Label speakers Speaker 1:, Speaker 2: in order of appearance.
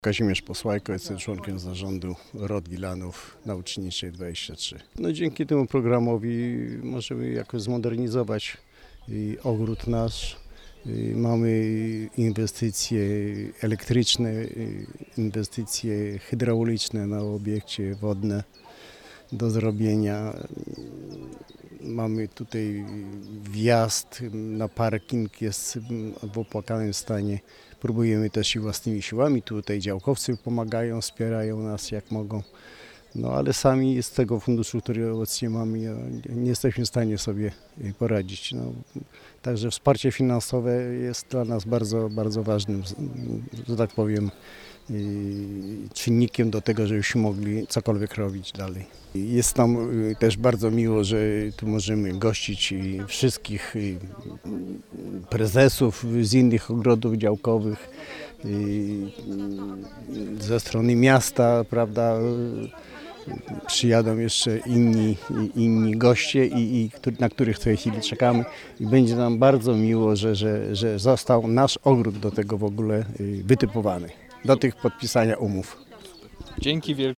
Speaker 1: Kazimierz Posłajko, jestem członkiem zarządu ROD Wilanów Nauczyniczej 23. Dzięki temu programowi możemy jakoś zmodernizować ogród nasz. Mamy inwestycje elektryczne, inwestycje hydrauliczne na obiekcie wodne do zrobienia. Mamy tutaj wjazd na parking, jest w opłakanym stanie. Próbujemy też i własnymi siłami. Tutaj działkowcy pomagają, wspierają nas jak mogą. Ale sami z tego funduszu, który obecnie mamy, nie jesteśmy w stanie sobie poradzić. Także wsparcie finansowe jest dla nas bardzo, bardzo ważnym, że tak powiem, czynnikiem do tego, żebyśmy mogli cokolwiek robić dalej. Jest nam też bardzo miło, że tu możemy gościć wszystkich prezesów z innych ogrodów działkowych, ze strony miasta, prawda? Przyjadą jeszcze inni goście, na których w tej chwili czekamy i będzie nam bardzo miło, że został nasz ogród do tego w ogóle wytypowany, do tych podpisania umów.
Speaker 2: Dzięki wielkie.